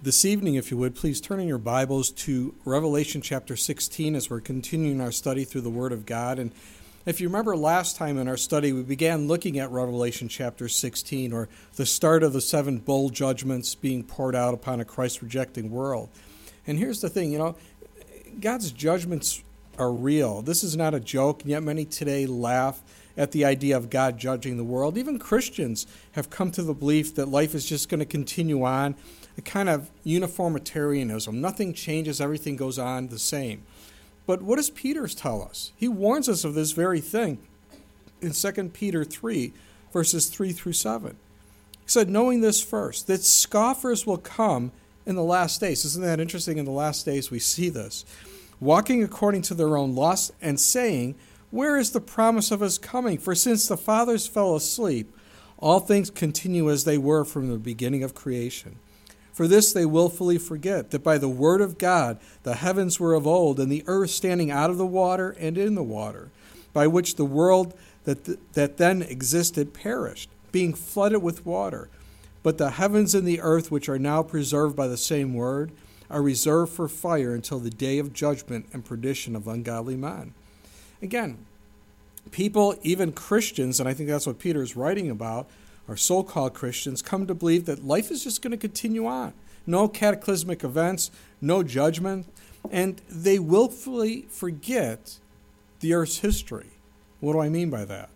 This evening, if you would, please turn in your Bibles to Revelation chapter 16 as we're continuing our study through the Word of God. And if you remember last time in our study, we began looking at Revelation chapter 16, or the start of the 7 bowl judgments being poured out upon a Christ-rejecting world. And here's the thing, God's judgments are real. This is not a joke, and yet many today laugh at the idea of God judging the world. Even Christians have come to the belief that life is just going to continue on, a kind of uniformitarianism. Nothing changes, everything goes on the same. But what does Peter tell us? He warns us of this very thing in 2 Peter 3, verses 3 through 7. He said, knowing this first, that scoffers will come in the last days. Isn't that interesting? In the last days we see this. Walking according to their own lusts and saying, where is the promise of his coming? For since the fathers fell asleep, all things continue as they were from the beginning of creation. For this they willfully forget, that by the word of God the heavens were of old, and the earth standing out of the water and in the water, by which the world that then existed perished, being flooded with water. But the heavens and the earth, which are now preserved by the same word, are reserved for fire until the day of judgment and perdition of ungodly men. Again, people, even Christians, and I think that's what Peter is writing about, or so-called Christians, come to believe that life is just going to continue on. No cataclysmic events, no judgment, and they willfully forget the earth's history. What do I mean by that?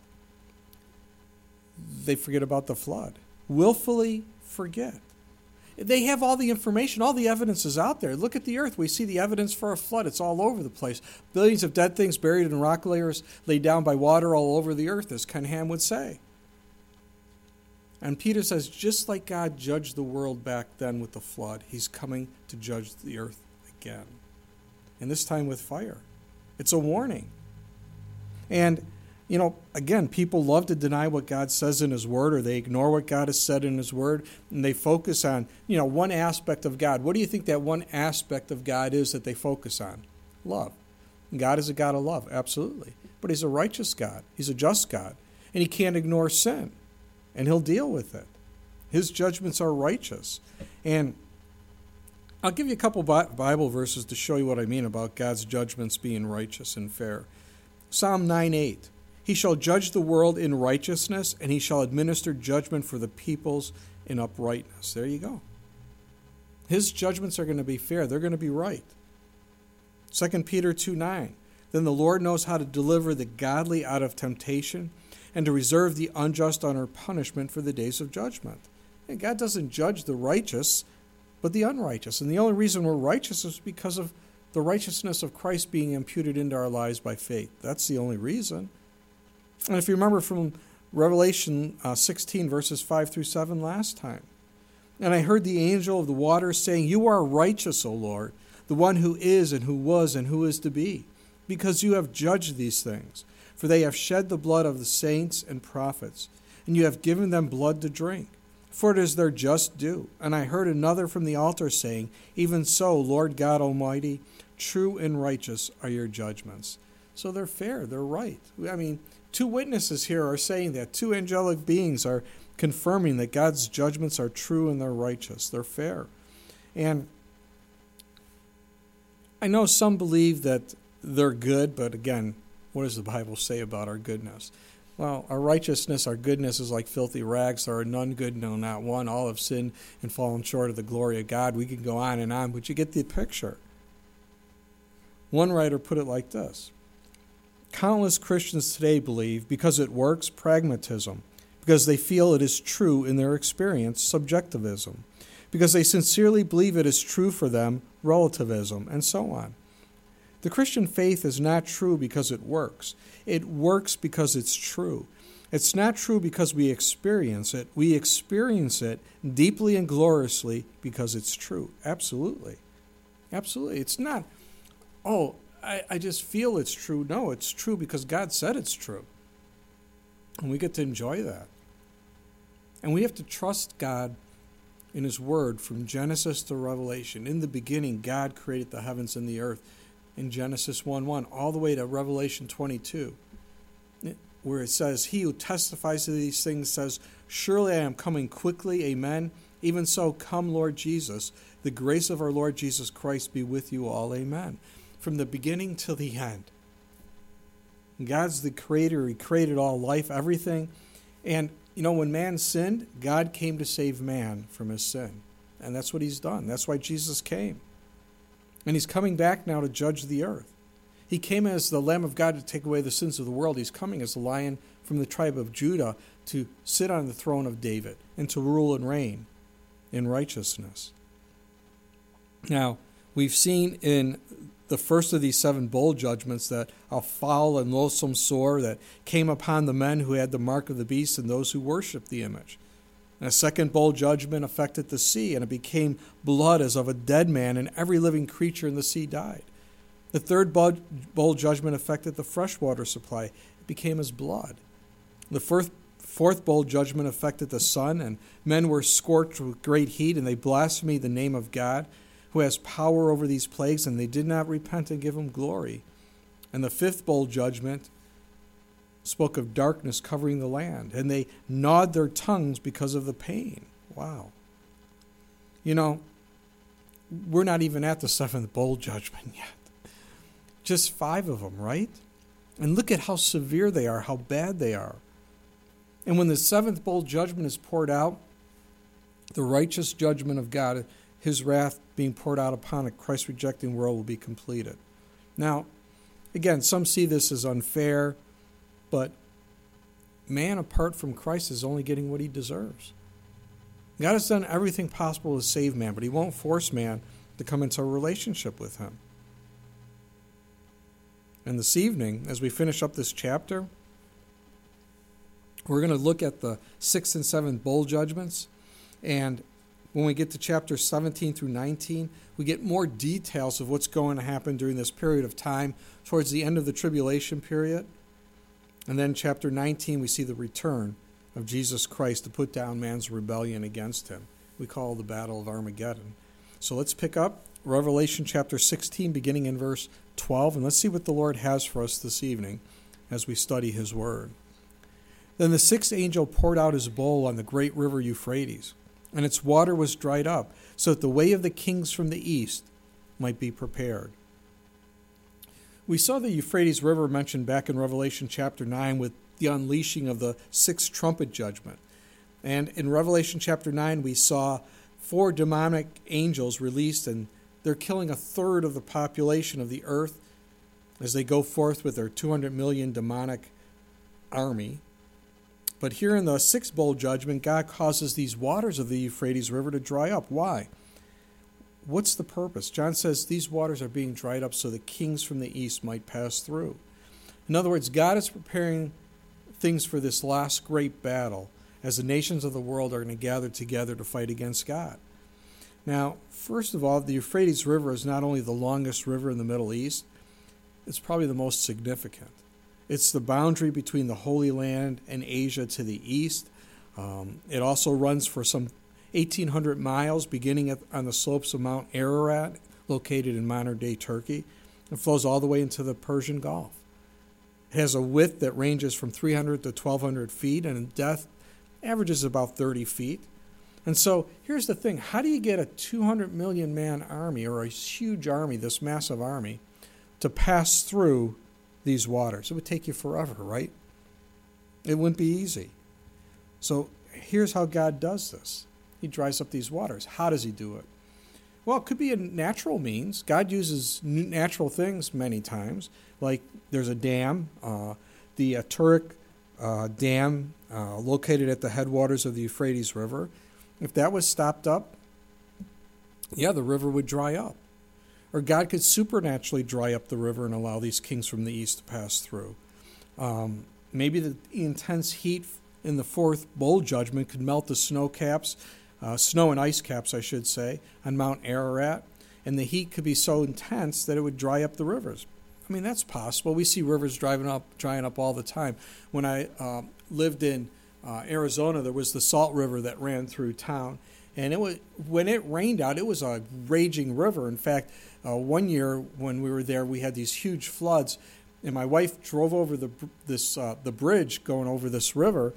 They forget about the flood. Willfully forget. They have all the information, all the evidence is out there. Look at the earth. We see the evidence for a flood. It's all over the place. Billions of dead things buried in rock layers laid down by water all over the earth, as Ken Ham would say. And Peter says, just like God judged the world back then with the flood, he's coming to judge the earth again. And this time with fire. It's a warning. And, again, people love to deny what God says in his word, or they ignore what God has said in his word, and they focus on, one aspect of God. What do you think that one aspect of God is that they focus on? Love. God is a God of love, absolutely. But he's a righteous God. He's a just God. And he can't ignore sin. And he'll deal with it. His judgments are righteous. And I'll give you a couple Bible verses to show you what I mean about God's judgments being righteous and fair. Psalm 9:8. He shall judge the world in righteousness, and he shall administer judgment for the peoples in uprightness. There you go. His judgments are going to be fair. They're going to be right. 2 Peter 2:9. Then the Lord knows how to deliver the godly out of temptation, and to reserve the unjust under punishment for the days of judgment. And God doesn't judge the righteous, but the unrighteous. And the only reason we're righteous is because of the righteousness of Christ being imputed into our lives by faith. That's the only reason. And if you remember from Revelation 16, verses 5 through 7 last time, and I heard the angel of the waters saying, you are righteous, O Lord, the one who is and who was and who is to be, because you have judged these things. For they have shed the blood of the saints and prophets, and you have given them blood to drink. For it is their just due. And I heard another from the altar saying, even so, Lord God Almighty, true and righteous are your judgments. So they're fair, they're right. I mean, 2 witnesses here are saying that. 2 angelic beings are confirming that God's judgments are true and they're righteous. They're fair. And I know some believe that they're good, but again, what does the Bible say about our goodness? Well, our righteousness, our goodness is like filthy rags. There are none good, no, not one. All have sinned and fallen short of the glory of God. We can go on, but you get the picture. One writer put it like this. Countless Christians today believe, because it works, pragmatism, because they feel it is true in their experience, subjectivism, because they sincerely believe it is true for them, relativism, and so on. The Christian faith is not true because it works. It works because it's true. It's not true because we experience it. We experience it deeply and gloriously because it's true. Absolutely. Absolutely. It's not, I just feel it's true. No, it's true because God said it's true. And we get to enjoy that. And we have to trust God in his word from Genesis to Revelation. In the beginning, God created the heavens and the earth. In Genesis 1:1, all the way to Revelation 22, where it says, he who testifies to these things says, surely I am coming quickly, amen. Even so, come, Lord Jesus. The grace of our Lord Jesus Christ be with you all. Amen. From the beginning till the end. God's the creator. He created all life, everything. And, when man sinned, God came to save man from his sin. And that's what he's done. That's why Jesus came. And he's coming back now to judge the earth. He came as the Lamb of God to take away the sins of the world. He's coming as a Lion from the tribe of Judah to sit on the throne of David and to rule and reign in righteousness. Now, we've seen in the first of these 7 bowl judgments that a foul and loathsome sore that came upon the men who had the mark of the beast and those who worshiped the image. And a second bowl judgment affected the sea, and it became blood as of a dead man, and every living creature in the sea died. The third bowl judgment affected the freshwater supply. It became as blood. The fourth bowl judgment affected the sun, and men were scorched with great heat, and they blasphemed the name of God, who has power over these plagues, and they did not repent and give him glory. And the fifth bowl judgment spoke of darkness covering the land, and they gnawed their tongues because of the pain. Wow. We're not even at the 7th bowl judgment yet. Just 5 of them, right? And look at how severe they are, how bad they are. And when the 7th bowl judgment is poured out, the righteous judgment of God, his wrath being poured out upon a Christ-rejecting world, will be completed. Now, again, some see this as unfair, but man apart from Christ is only getting what he deserves. God has done everything possible to save man, but he won't force man to come into a relationship with him. And this evening, as we finish up this chapter, we're going to look at the 6th and 7th bowl judgments. And when we get to chapters 17 through 19, we get more details of what's going to happen during this period of time towards the end of the tribulation period. And then chapter 19, we see the return of Jesus Christ to put down man's rebellion against him. We call it the Battle of Armageddon. So let's pick up Revelation chapter 16, beginning in verse 12, and let's see what the Lord has for us this evening as we study his word. Then the 6th angel poured out his bowl on the great river Euphrates, and its water was dried up, so that the way of the kings from the east might be prepared. We saw the Euphrates River mentioned back in Revelation chapter 9 with the unleashing of the 6th trumpet judgment. And in Revelation chapter 9, we saw 4 demonic angels released, and they're killing 1/3 of the population of the earth as they go forth with their 200 million demonic army. But here in the 6th bowl judgment, God causes these waters of the Euphrates River to dry up. Why? What's the purpose? John says these waters are being dried up so the kings from the east might pass through. In other words, God is preparing things for this last great battle as the nations of the world are going to gather together to fight against God. Now, first of all, the Euphrates River is not only the longest river in the Middle East, it's probably the most significant. It's the boundary between the Holy Land and Asia to the east. It also runs for some 1,800 miles, beginning on the slopes of Mount Ararat, located in modern-day Turkey. It flows all the way into the Persian Gulf. It has a width that ranges from 300 to 1,200 feet, and in depth averages about 30 feet. And so here's the thing. How do you get a 200 million man army, or a huge army, this massive army, to pass through these waters? It would take you forever, right? It wouldn't be easy. So here's how God does this. He dries up these waters. How does he do it? Well, it could be a natural means. God uses natural things many times. Like there's a dam, the Turek Dam, located at the headwaters of the Euphrates River. If that was stopped up, the river would dry up. Or God could supernaturally dry up the river and allow these kings from the east to pass through. Maybe the intense heat in the 4th bowl judgment could melt the snow and ice caps, I should say, on Mount Ararat, and the heat could be so intense that it would dry up the rivers. I mean, that's possible. We see rivers drying up all the time. When I lived in Arizona, there was the Salt River that ran through town, and when it rained out, it was a raging river. In fact, one year when we were there, we had these huge floods, and my wife drove over the bridge going over this river,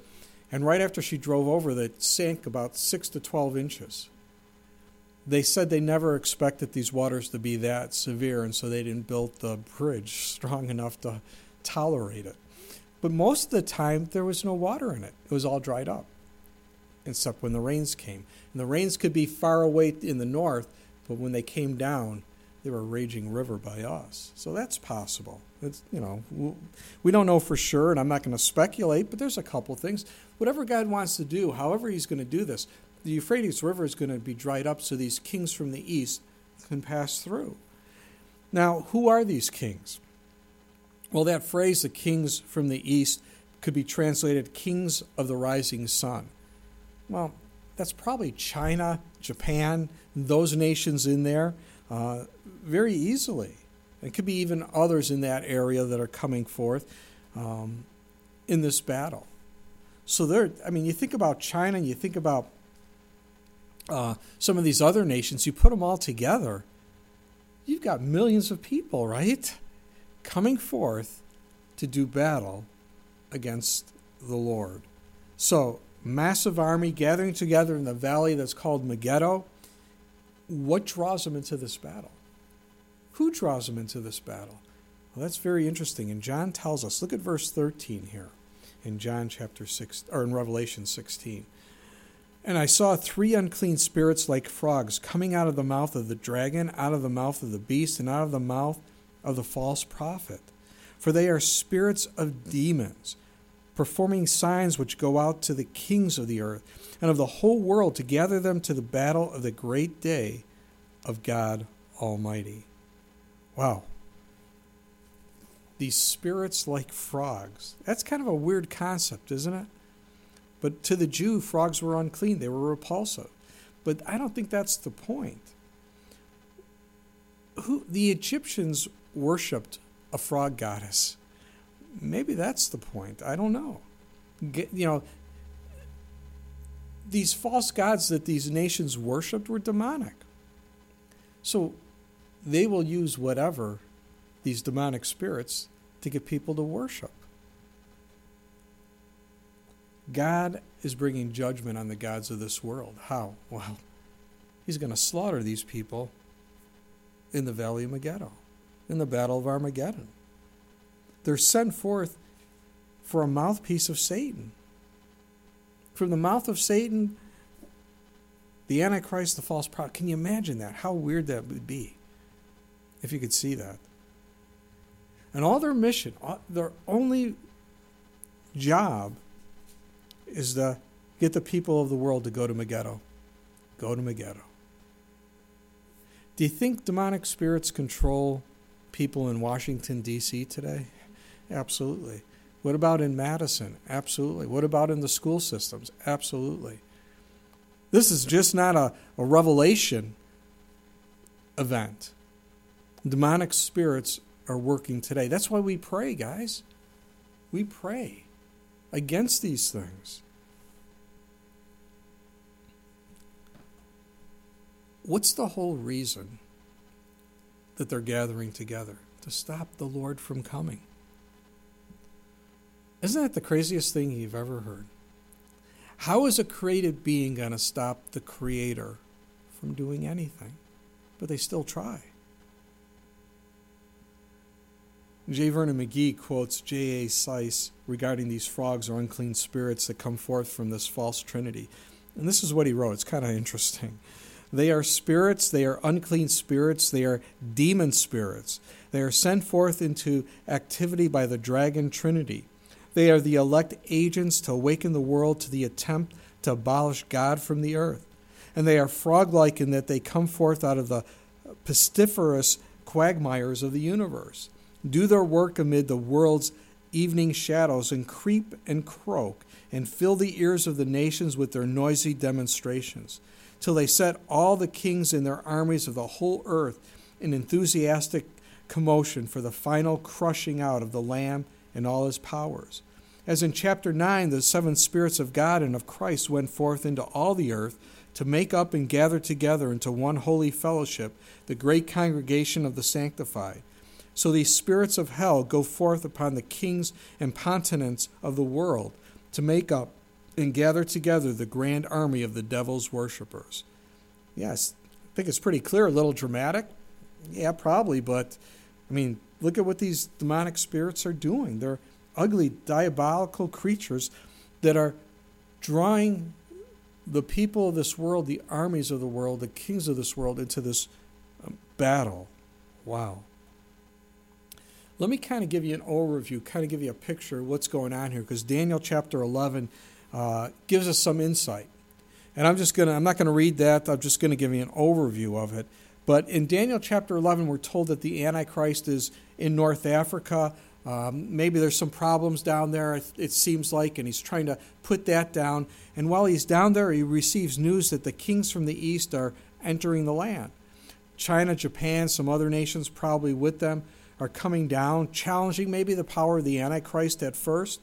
And right after she drove over, it sank about 6 to 12 inches. They said they never expected these waters to be that severe, and so they didn't build the bridge strong enough to tolerate it. But most of the time, there was no water in it. It was all dried up, except when the rains came. And the rains could be far away in the north, but when they came down, they were a raging river by us. So that's possible. It's, we don't know for sure, and I'm not going to speculate, but there's a couple things. Whatever God wants to do, however he's going to do this, the Euphrates River is going to be dried up so these kings from the east can pass through. Now, who are these kings? Well, that phrase, the kings from the east, could be translated kings of the rising sun. Well, that's probably China, Japan, those nations in there, very easily. It could be even others in that area that are coming forth in this battle. So you think about China, and you think about some of these other nations, you put them all together, you've got millions of people, right? Coming forth to do battle against the Lord. So, massive army gathering together in the valley that's called Megiddo. What draws them into this battle? Who draws them into this battle? Well, that's very interesting. And John tells us, look at verse 13 here in John chapter 6, or in Revelation 16. And I saw 3 unclean spirits like frogs coming out of the mouth of the dragon, out of the mouth of the beast, and out of the mouth of the false prophet. For they are spirits of demons, performing signs which go out to the kings of the earth and of the whole world to gather them to the battle of the great day of God Almighty. Wow. These spirits like frogs. That's kind of a weird concept, isn't it? But to the Jew, frogs were unclean. They were repulsive. But I don't think that's the point. The Egyptians worshipped a frog goddess. Maybe that's the point. I don't know. These false gods that these nations worshipped were demonic. So they will use whatever, these demonic spirits, to get people to worship. God is bringing judgment on the gods of this world. How? Well, he's going to slaughter these people in the Valley of Megiddo, in the Battle of Armageddon. They're sent forth for a mouthpiece of Satan. From the mouth of Satan, the Antichrist, the false prophet. Can you imagine that? How weird that would be if you could see that. And all their mission, their only job is to get the people of the world to go to Megiddo. Go to Megiddo. Do you think demonic spirits control people in Washington, D.C. today? Absolutely. What about in Madison? Absolutely. What about in the school systems? Absolutely. This is just not a revelation event. Demonic spirits are working today. That's why we pray, guys. We pray against these things. What's the whole reason that they're gathering together? To stop the Lord from coming. Isn't that the craziest thing you've ever heard? How is a created being going to stop the Creator from doing anything? But they still try. J. Vernon McGee quotes J.A. Seiss regarding these frogs or unclean spirits that come forth from this false trinity. And this is what he wrote. It's kind of interesting. They are spirits, they are unclean spirits, they are demon spirits. They are sent forth into activity by the dragon trinity. They are the elect agents to awaken the world to the attempt to abolish God from the earth. And they are frog-like in that they come forth out of the pestiferous quagmires of the universe, do their work amid the world's evening shadows, and creep and croak, and fill the ears of the nations with their noisy demonstrations, till they set all the kings and their armies of the whole earth in enthusiastic commotion for the final crushing out of the Lamb and all his powers. As in chapter 9, the 7 spirits of God and of Christ went forth into all the earth to make up and gather together into one holy fellowship the great congregation of the sanctified. So these spirits of hell go forth upon the kings and continents of the world to make up and gather together the grand army of the devil's worshippers. Yes, I think it's pretty clear, a little dramatic. Yeah, probably, but I mean, look at what these demonic spirits are doing. They're ugly, diabolical creatures that are drawing the people of this world, the armies of the world, the kings of this world into this battle. Wow. Let me kind of give you an overview, kind of give you a picture of what's going on here, because Daniel chapter 11 gives us some insight. And I'm not going to read that. I'm just going to give you an overview of it. But in Daniel chapter 11, we're told that the Antichrist is in North Africa. Maybe there's some problems down there, it seems like, and he's trying to put that down. And while he's down there, he receives news that the kings from the east are entering the land. China, Japan, some other nations probably with them are coming down, challenging maybe the power of the Antichrist at first.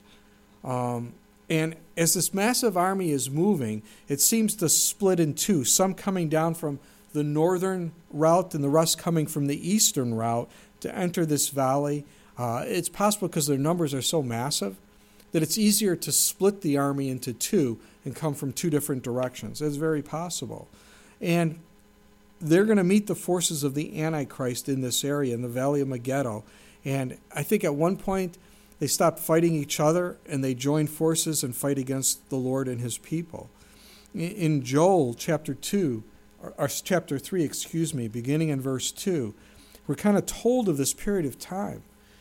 And as this massive army is moving, it seems to split in two, some coming down from the northern route and the rest coming from the eastern route to enter this valley. It's possible because their numbers are so massive that it's easier to split the army into two and come from two different directions. It's very possible. And they're going to meet the forces of the Antichrist in this area, in the Valley of Megiddo. And I think at one point they stop fighting each other and they join forces and fight against the Lord and his people. In Joel chapter 3, beginning in verse 2, we're kind of told of this period of time.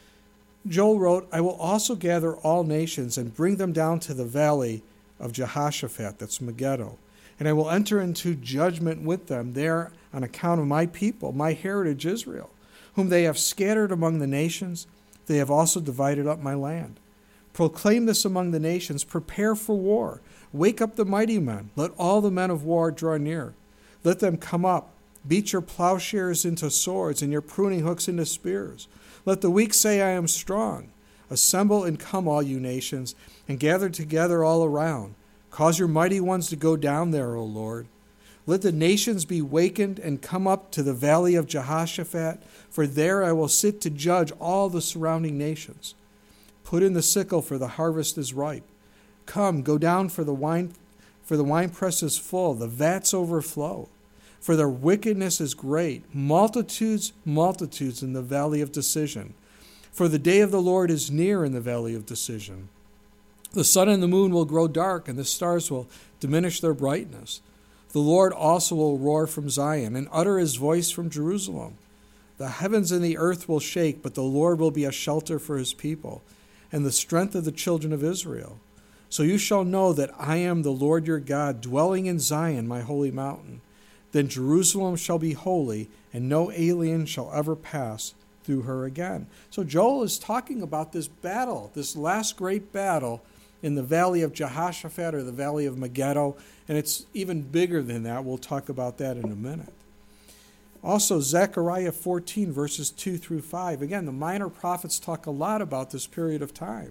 Joel wrote, "I will also gather all nations and bring them down to the valley of Jehoshaphat," that's Megiddo, "and I will enter into judgment with them there on account of my people, my heritage Israel, whom they have scattered among the nations. They have also divided up my land. Proclaim this among the nations, prepare for war. Wake up the mighty men. Let all the men of war draw near. Let them come up. Beat your plowshares into swords and your pruning hooks into spears. Let the weak say, I am strong. Assemble and come, all you nations, and gather together all around. Cause your mighty ones to go down there, O Lord. Let the nations be wakened and come up to the valley of Jehoshaphat, for there I will sit to judge all the surrounding nations. Put in the sickle, for the harvest is ripe. Come, go down, for the winepress is full, the vats overflow. For their wickedness is great, multitudes, multitudes in the valley of decision. For the day of the Lord is near in the valley of decision. The sun and the moon will grow dark, and the stars will diminish their brightness. The Lord also will roar from Zion and utter his voice from Jerusalem. The heavens and the earth will shake, but the Lord will be a shelter for his people and the strength of the children of Israel. So you shall know that I am the Lord your God, dwelling in Zion, my holy mountain. Then Jerusalem shall be holy, and no alien shall ever pass through her again. So Joel is talking about this battle, this last great battle in the valley of Jehoshaphat, or the valley of Megiddo, and it's even bigger than that. We'll talk about that in a minute. Also, Zechariah 14, verses 2 through 5. Again, the minor prophets talk a lot about this period of time.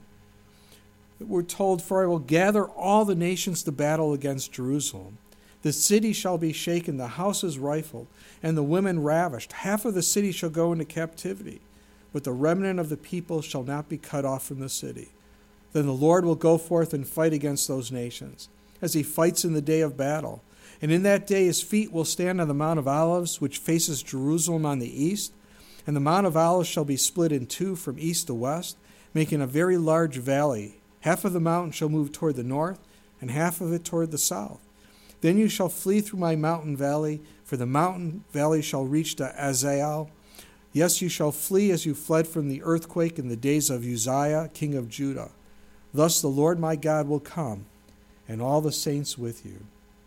We're told, for I will gather all the nations to battle against Jerusalem. The city shall be shaken, the houses rifled, and the women ravished. Half of the city shall go into captivity, but the remnant of the people shall not be cut off from the city. Then the Lord will go forth and fight against those nations, as he fights in the day of battle. And in that day his feet will stand on the Mount of Olives, which faces Jerusalem on the east. And the Mount of Olives shall be split in two from east to west, making a very large valley. Half of the mountain shall move toward the north, and half of it toward the south. Then you shall flee through my mountain valley, for the mountain valley shall reach to Azael. Yes, you shall flee as you fled from the earthquake in the days of Uzziah, king of Judah. Thus the Lord my God will come, and all the saints with you.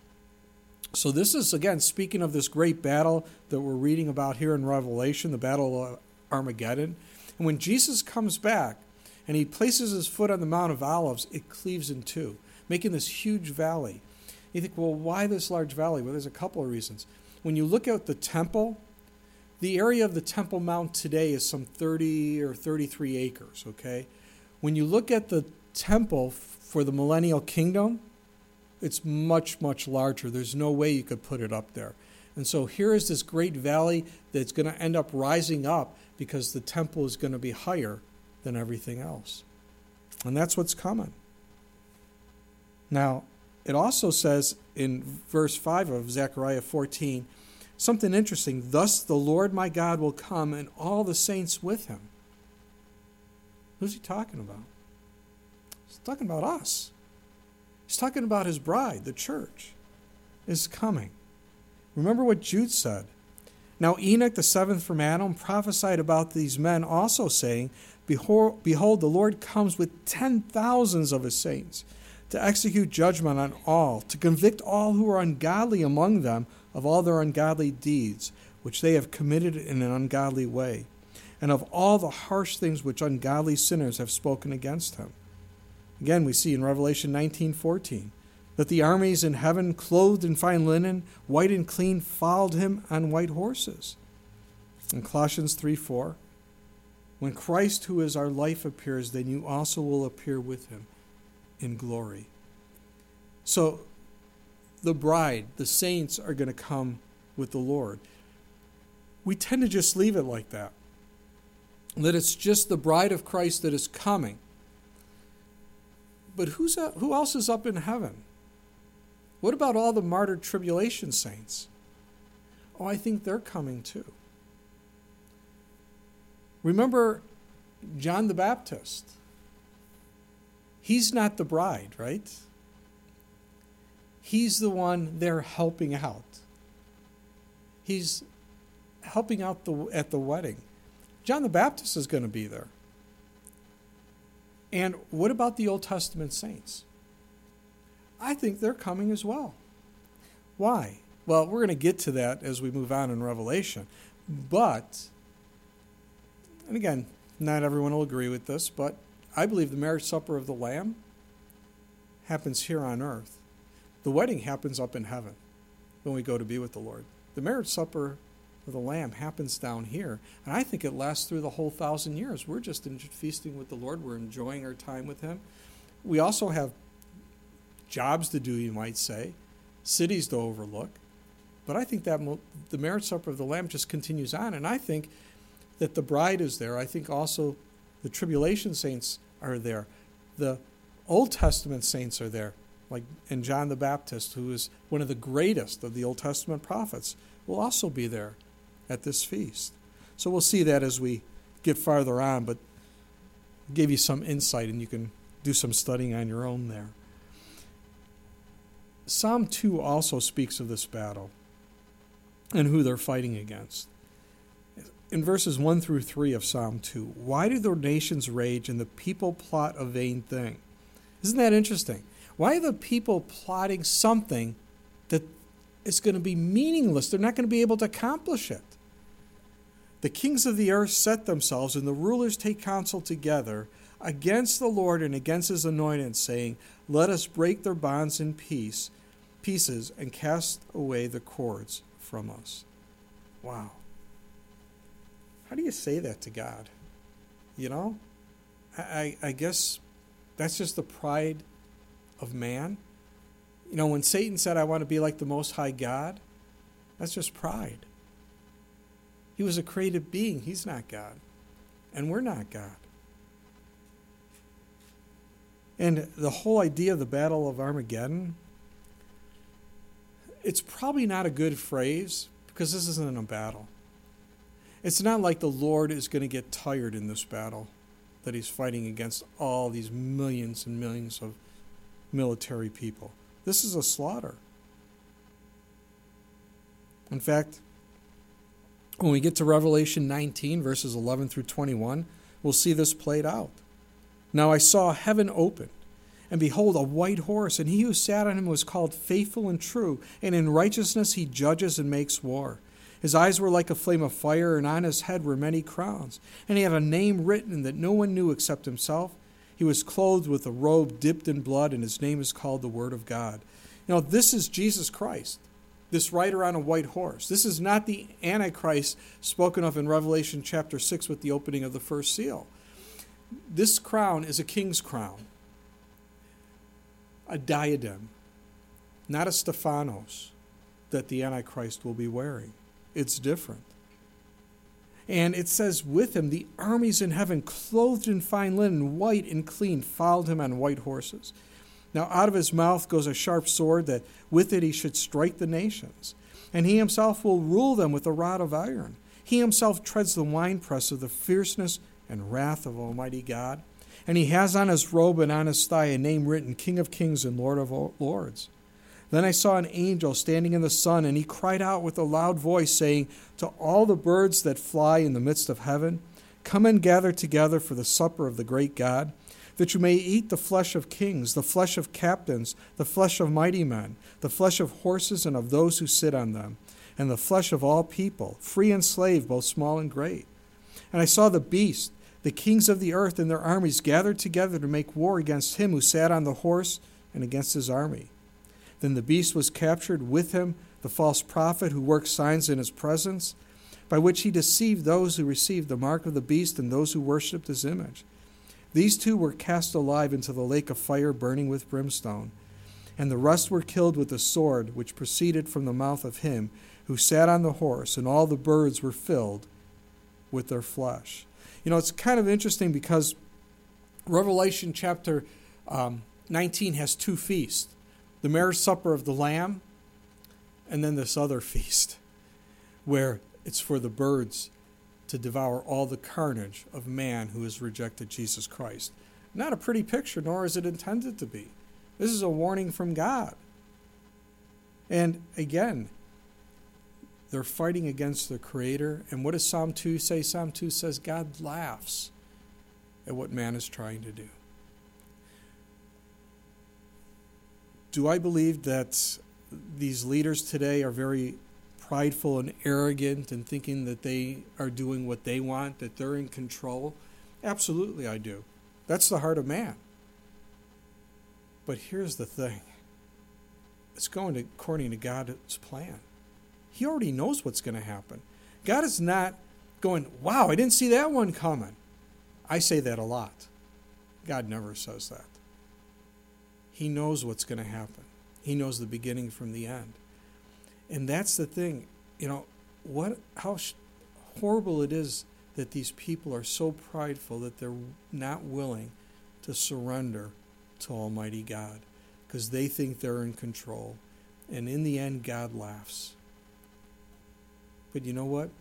So this is, again, speaking of this great battle that we're reading about here in Revelation, the battle of Armageddon. And when Jesus comes back and he places his foot on the Mount of Olives, it cleaves in two, making this huge valley. You think, well, why this large valley? Well, there's a couple of reasons. When you look at the temple, the area of the Temple Mount today is some 30 or 33 acres, okay? When you look at the temple for the millennial kingdom, it's much, much larger. There's no way you could put it up there. And so here is this great valley that's going to end up rising up because the temple is going to be higher than everything else. And that's what's coming. Now, it also says in verse 5 of Zechariah 14, something interesting. Thus the Lord my God will come and all the saints with him. Who's he talking about? He's talking about us. He's talking about his bride, the church, is coming. Remember what Jude said. Now Enoch, the seventh from Adam, prophesied about these men also, saying, Behold, the Lord comes with 10,000s of his saints, to execute judgment on all, to convict all who are ungodly among them of all their ungodly deeds, which they have committed in an ungodly way, and of all the harsh things which ungodly sinners have spoken against him. Again, we see in Revelation 19:14 that the armies in heaven, clothed in fine linen, white and clean, followed him on white horses. In Colossians 3:4, when Christ, who is our life, appears, then you also will appear with him in glory. So the bride, the saints, are going to come with the Lord. We tend to just leave it like that it's just the bride of Christ that is coming. But who else is up in heaven? What about all the martyred tribulation saints? Oh, I think they're coming too. Remember John the Baptist. He's not the bride, right? He's the one they're helping out. He's helping out at the wedding. John the Baptist is going to be there. And what about the Old Testament saints? I think they're coming as well. Why? Well, we're going to get to that as we move on in Revelation. But, and again, not everyone will agree with this, but I believe the marriage supper of the Lamb happens here on earth. The wedding happens up in heaven when we go to be with the Lord. The marriage supper of the Lamb happens down here, and I think it lasts through the whole 1,000 years. We're just feasting with the Lord. We're enjoying our time with him. We also have jobs to do, you might say, cities to overlook. But I think that the marriage supper of the Lamb just continues on, and I think that the bride is there. I think also the tribulation saints are there. The Old Testament saints are there, like in John the Baptist, who is one of the greatest of the Old Testament prophets, will also be there at this feast. So we'll see that as we get farther on, but I'll give you some insight, and you can do some studying on your own there. Psalm 2 also speaks of this battle and who they're fighting against. In verses 1 through 3 of Psalm 2, why do the nations rage and the people plot a vain thing? Isn't that interesting? Why are the people plotting something that is going to be meaningless? They're not going to be able to accomplish it. The kings of the earth set themselves, and the rulers take counsel together against the Lord and against his anointed, saying, Let us break their bonds in pieces and cast away the cords from us. Wow. How do you say that to God? You know, I guess that's just the pride of man. You know, when Satan said, I want to be like the Most High God, that's just pride. He was a created being. He's not God. And we're not God. And the whole idea of the Battle of Armageddon, it's probably not a good phrase because this isn't a battle. It's not like the Lord is going to get tired in this battle that he's fighting against all these millions and millions of military people. This is a slaughter. In fact, when we get to Revelation 19, verses 11 through 21, we'll see this played out. Now I saw heaven opened, and behold, a white horse, and he who sat on him was called Faithful and True, and in righteousness he judges and makes war. His eyes were like a flame of fire, and on his head were many crowns. And he had a name written that no one knew except himself. He was clothed with a robe dipped in blood, and his name is called the Word of God. You know, this is Jesus Christ, this rider on a white horse. This is not the Antichrist spoken of in Revelation chapter 6 with the opening of the first seal. This crown is a king's crown, a diadem, not a Stephanos that the Antichrist will be wearing. It's different. And it says, with him, the armies in heaven, clothed in fine linen, white and clean, followed him on white horses. Now out of his mouth goes a sharp sword, that with it he should strike the nations. And he himself will rule them with a rod of iron. He himself treads the winepress of the fierceness and wrath of Almighty God. And he has on his robe and on his thigh a name written, King of Kings and Lord of Lords. Then I saw an angel standing in the sun, and he cried out with a loud voice, saying to all the birds that fly in the midst of heaven, Come and gather together for the supper of the great God, that you may eat the flesh of kings, the flesh of captains, the flesh of mighty men, the flesh of horses and of those who sit on them, and the flesh of all people, free and slave, both small and great. And I saw the beast, the kings of the earth and their armies gathered together to make war against him who sat on the horse and against his army. Then the beast was captured, with him the false prophet who worked signs in his presence, by which he deceived those who received the mark of the beast and those who worshipped his image. These two were cast alive into the lake of fire burning with brimstone, and the rest were killed with the sword which proceeded from the mouth of him who sat on the horse, and all the birds were filled with their flesh. You know, it's kind of interesting because Revelation chapter 19 has two feasts. The marriage supper of the Lamb, and then this other feast where it's for the birds to devour all the carnage of man who has rejected Jesus Christ. Not a pretty picture, nor is it intended to be. This is a warning from God. And again, they're fighting against the Creator. And what does Psalm 2 say? Psalm 2 says God laughs at what man is trying to do. Do I believe that these leaders today are very prideful and arrogant and thinking that they are doing what they want, that they're in control? Absolutely, I do. That's the heart of man. But here's the thing. It's going according to God's plan. He already knows what's going to happen. God is not going, wow, I didn't see that one coming. I say that a lot. God never says that. He knows what's going to happen. He knows the beginning from the end. And that's the thing. You know, how horrible it is that these people are so prideful that they're not willing to surrender to Almighty God because they think they're in control. And in the end, God laughs. But you know what?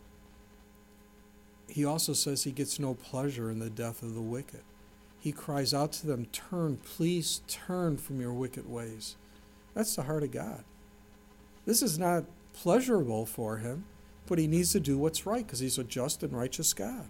He also says he gets no pleasure in the death of the wicked. He cries out to them, turn, please turn from your wicked ways. That's the heart of God. This is not pleasurable for him, but he needs to do what's right because he's a just and righteous God.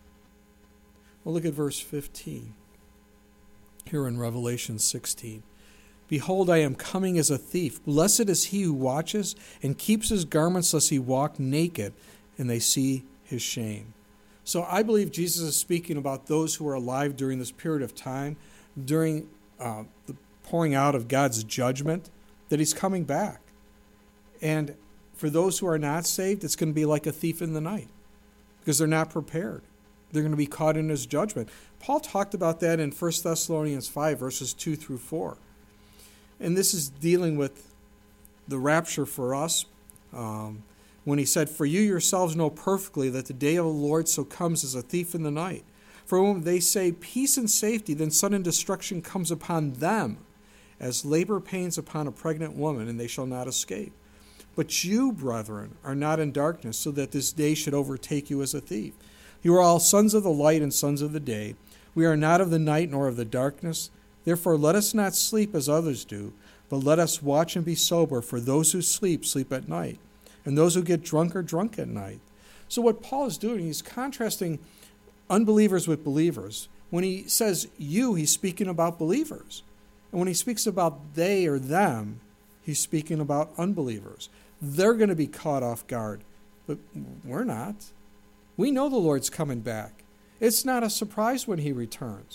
Well, look at verse 15 here in Revelation 16. Behold, I am coming as a thief. Blessed is he who watches and keeps his garments lest he walk naked and they see his shame. So I believe Jesus is speaking about those who are alive during this period of time, during the pouring out of God's judgment, that he's coming back. And for those who are not saved, it's going to be like a thief in the night because they're not prepared. They're going to be caught in his judgment. Paul talked about that in 1 Thessalonians 5, verses 2 through 4. And this is dealing with the rapture for us. When he said, For you yourselves know perfectly that the day of the Lord so comes as a thief in the night. For when they say peace and safety, then sudden destruction comes upon them, as labor pains upon a pregnant woman, and they shall not escape. But you, brethren, are not in darkness, so that this day should overtake you as a thief. You are all sons of the light and sons of the day. We are not of the night nor of the darkness. Therefore let us not sleep as others do, but let us watch and be sober, for those who sleep, sleep at night. And those who get drunk are drunk at night. So what Paul is doing, he's contrasting unbelievers with believers. When he says you, he's speaking about believers. And when he speaks about they or them, he's speaking about unbelievers. They're going to be caught off guard. But we're not. We know the Lord's coming back. It's not a surprise when he returns.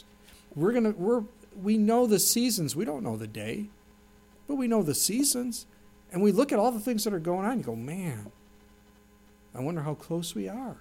We know the seasons. We don't know the day, but we know the seasons. And we look at all the things that are going on, you go, man, I wonder how close we are.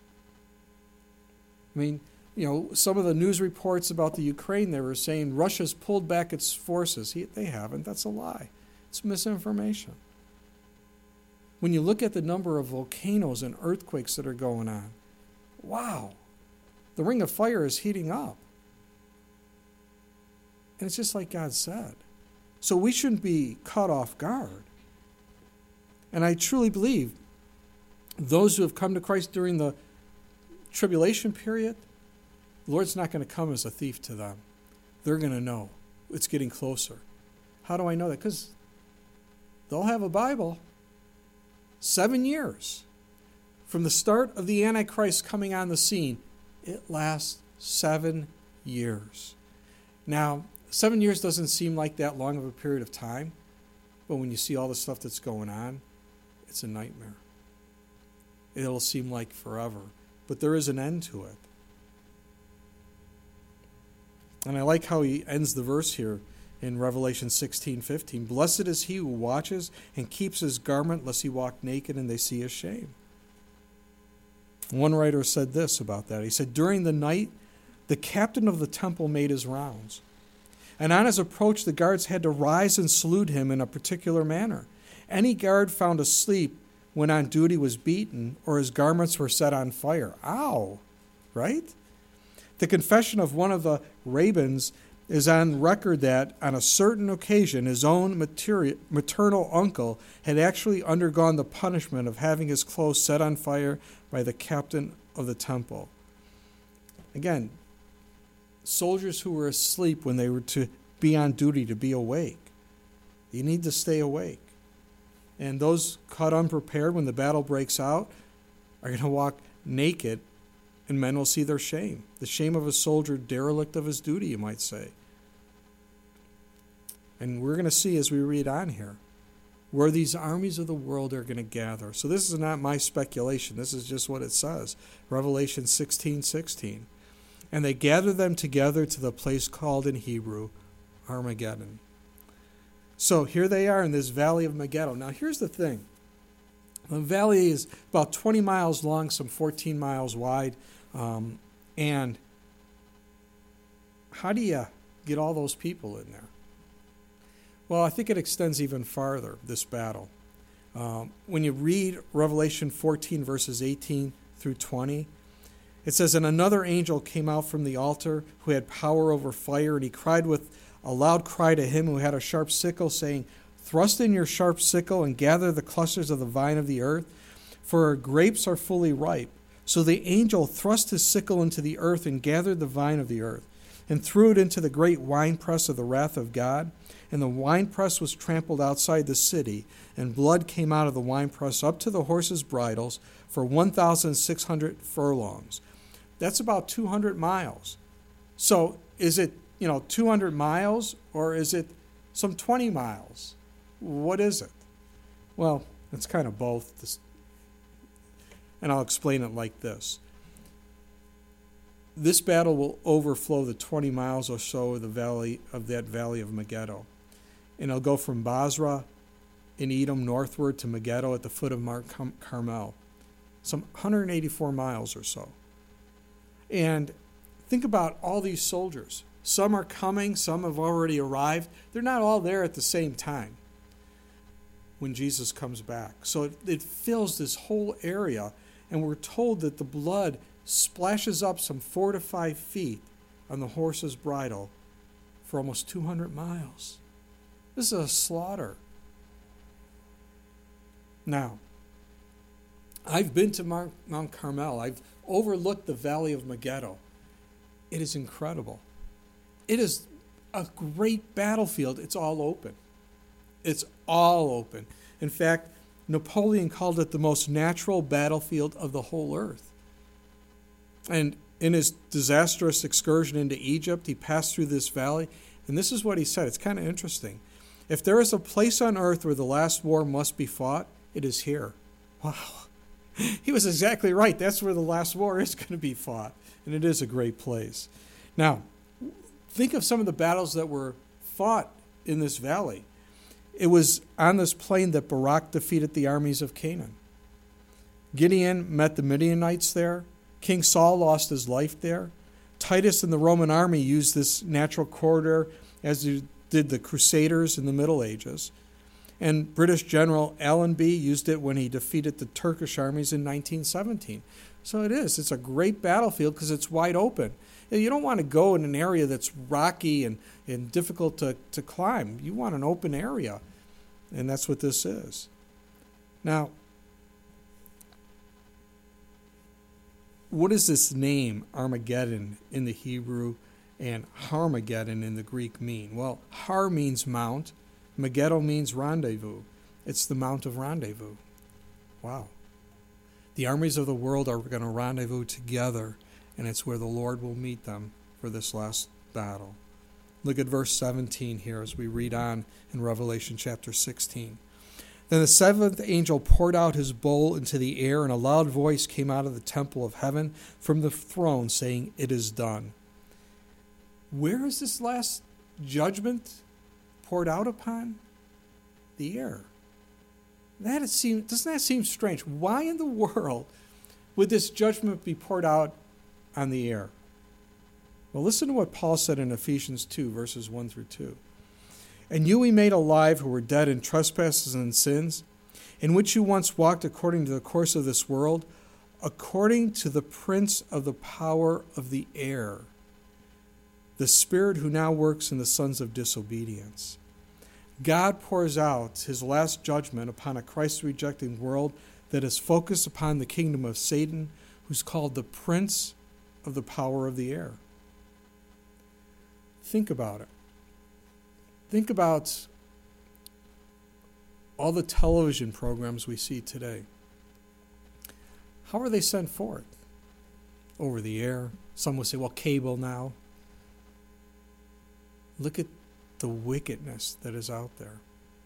I mean, you know, some of the news reports about the Ukraine, they were saying Russia's pulled back its forces. They haven't. That's a lie. It's misinformation. When you look at the number of volcanoes and earthquakes that are going on, wow, the ring of fire is heating up. And it's just like God said. So we shouldn't be caught off guard. And I truly believe those who have come to Christ during the tribulation period, the Lord's not going to come as a thief to them. They're going to know it's getting closer. How do I know that? Because they'll have a Bible. 7 years. From the start of the Antichrist coming on the scene, it lasts 7 years. Now, 7 years doesn't seem like that long of a period of time, but when you see all the stuff that's going on, it's a nightmare. It'll seem like forever, but there is an end to it. And I like how he ends the verse here in Revelation 16:15. Blessed is he who watches and keeps his garment, lest he walk naked and they see his shame. One writer said this about that. He said, during the night, the captain of the temple made his rounds. And on his approach, the guards had to rise and salute him in a particular manner. Any guard found asleep when on duty was beaten, or his garments were set on fire. Ow! Right? The confession of one of the rabbins is on record that on a certain occasion his own maternal uncle had actually undergone the punishment of having his clothes set on fire by the captain of the temple. Again, soldiers who were asleep when they were to be on duty, to be awake. You need to stay awake. And those caught unprepared when the battle breaks out are going to walk naked, and men will see their shame. The shame of a soldier derelict of his duty, you might say. And we're going to see as we read on here where these armies of the world are going to gather. So this is not my speculation. This is just what it says. Revelation 16:16. And they gather them together to the place called in Hebrew Armageddon. So here they are in this valley of Megiddo. Now here's the thing. The valley is about 20 miles long, some 14 miles wide. And how do you get all those people in there? Well, I think it extends even farther, this battle. When you read Revelation 14, verses 18 through 20, it says, and another angel came out from the altar who had power over fire, and he cried with a loud cry to him who had a sharp sickle, saying, thrust in your sharp sickle and gather the clusters of the vine of the earth, for her grapes are fully ripe. So the angel thrust his sickle into the earth and gathered the vine of the earth, and threw it into the great winepress of the wrath of God. And the winepress was trampled outside the city, and blood came out of the winepress up to the horses' bridles for 1,600 furlongs. That's about 200 miles. So is it, 200 miles, or is it some 20 miles? What is it? Well, it's kind of both. And I'll explain it like this. This battle will overflow the 20 miles or so of that valley of Megiddo. And it'll go from Basra in Edom northward to Megiddo at the foot of Mount Carmel. Some 184 miles or so. And think about all these soldiers. Some are coming, some have already arrived. They're not all there at the same time when Jesus comes back. So it fills this whole area, and we're told that the blood splashes up some 4 to 5 feet on the horse's bridle for almost 200 miles. This is a slaughter. Now, I've been to Mount Carmel. I've overlooked the valley of Megiddo. It is incredible. It is a great battlefield. It's all open. It's all open. In fact, Napoleon called it the most natural battlefield of the whole earth. And in his disastrous excursion into Egypt, he passed through this valley, and this is what he said. It's kind of interesting. If there is a place on earth where the last war must be fought, it is here. Wow. He was exactly right. That's where the last war is going to be fought, and it is a great place. Now, think of some of the battles that were fought in this valley. It was on this plain that Barak defeated the armies of Canaan. Gideon met the Midianites there. King Saul lost his life there. Titus and the Roman army used this natural corridor as did the Crusaders in the Middle Ages. And British General Allenby used it when he defeated the Turkish armies in 1917. So it's a great battlefield because it's wide open. You don't want to go in an area that's rocky and difficult to climb. You want an open area, and that's what this is. Now, what does this name Armageddon in the Hebrew and Harmageddon in the Greek mean? Well, Har means mount. Megiddo means rendezvous. It's the Mount of Rendezvous. Wow. The armies of the world are going to rendezvous together, and it's where the Lord will meet them for this last battle. Look at verse 17 here as we read on in Revelation chapter 16. Then the seventh angel poured out his bowl into the air, and a loud voice came out of the temple of heaven from the throne, saying, "It is done." Where is this last judgment poured out upon? The air. Doesn't that seem strange? Why in the world would this judgment be poured out on the air? Well, listen to what Paul said in Ephesians 2, verses 1 through 2. "And you he made alive who were dead in trespasses and sins, in which you once walked according to the course of this world, according to the prince of the power of the air, the spirit who now works in the sons of disobedience." God pours out his last judgment upon a Christ-rejecting world that is focused upon the kingdom of Satan, who's called the prince of the power of the air. Think about it. Think about all the television programs we see today. How are they sent forth? Over the air. Some would say, well, cable now. Look at the wickedness that is out there.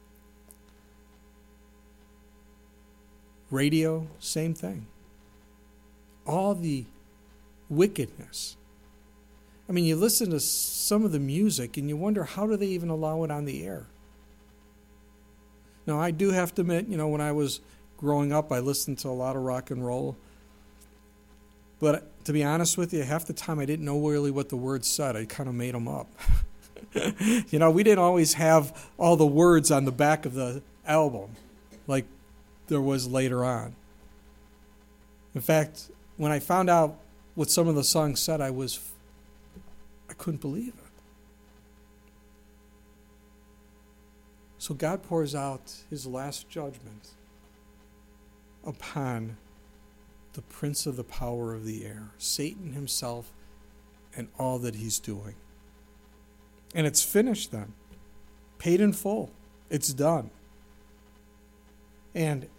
Radio, same thing. All the wickedness. I mean, you listen to some of the music and you wonder, how do they even allow it on the air? Now, I do have to admit, when I was growing up, I listened to a lot of rock and roll. But to be honest with you, half the time I didn't know really what the words said. I kind of made them up. We didn't always have all the words on the back of the album like there was later on. In fact, when I found out what some of the songs said, I couldn't believe it. So God pours out his last judgment upon the prince of the power of the air, Satan himself, and all that he's doing. And it's finished then. Paid in full. It's done. And,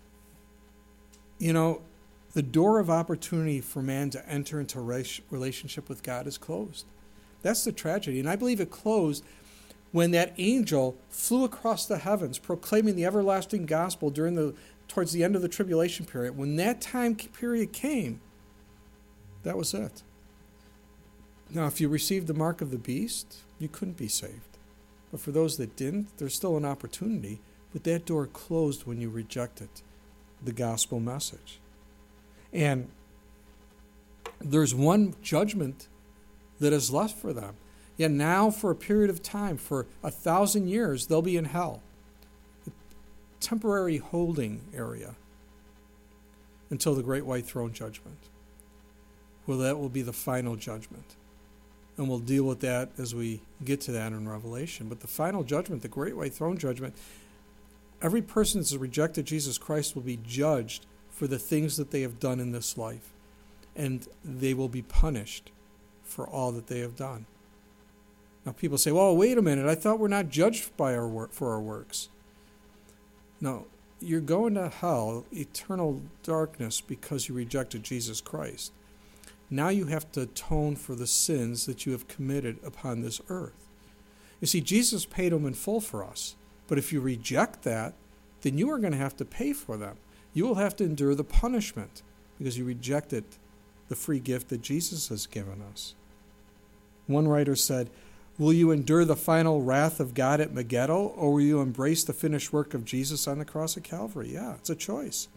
the door of opportunity for man to enter into relationship with God is closed. That's the tragedy. And I believe it closed when that angel flew across the heavens proclaiming the everlasting gospel towards the end of the tribulation period. When that time period came, that was it. Now, if you received the mark of the beast, you couldn't be saved. But for those that didn't, there's still an opportunity. But that door closed when you rejected the gospel message. And there's one judgment that is left for them. Yet now, for a period of time, for 1,000 years, they'll be in hell. A temporary holding area until the great white throne judgment. Well, that will be the final judgment. And we'll deal with that as we get to that in Revelation. But the final judgment, the great white throne judgment, every person that's rejected Jesus Christ will be judged for the things that they have done in this life. And they will be punished for all that they have done. Now people say, well, wait a minute, I thought we're not judged for our works. No, you're going to hell, eternal darkness, because you rejected Jesus Christ. Now you have to atone for the sins that you have committed upon this earth. You see, Jesus paid them in full for us. But if you reject that, then you are going to have to pay for them. You will have to endure the punishment because you rejected the free gift that Jesus has given us. One writer said, will you endure the final wrath of God at Megiddo, or will you embrace the finished work of Jesus on the cross of Calvary? Yeah, it's a choice.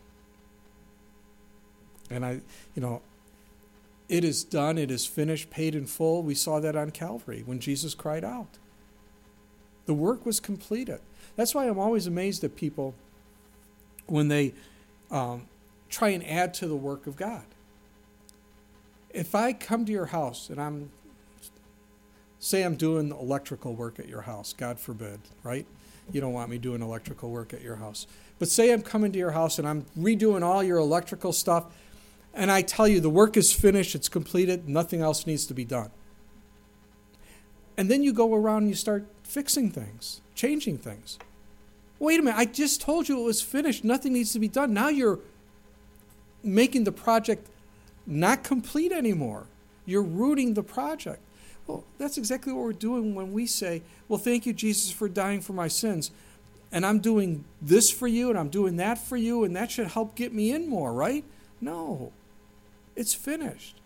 And it is done, it is finished, paid in full. We saw that on Calvary when Jesus cried out. The work was completed. That's why I'm always amazed at people when they try and add to the work of God. If I come to your house and say I'm doing electrical work at your house, God forbid, right? You don't want me doing electrical work at your house. But say I'm coming to your house and I'm redoing all your electrical stuff, and I tell you the work is finished, it's completed, nothing else needs to be done. And then you go around and you start fixing things, changing things. Wait a minute, I just told you it was finished, nothing needs to be done. Now you're making the project not complete anymore. You're rooting the project. Well, that's exactly what we're doing when we say, well, thank you, Jesus, for dying for my sins. And I'm doing this for you, and I'm doing that for you, and that should help get me in more, right? No. It's finished.